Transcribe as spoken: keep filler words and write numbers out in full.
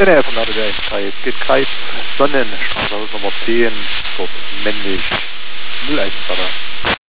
Der Nähe von der Einigkeit. Geht Kreis Sonnenstraße Nummer zehn, dort männlich null eins Vater.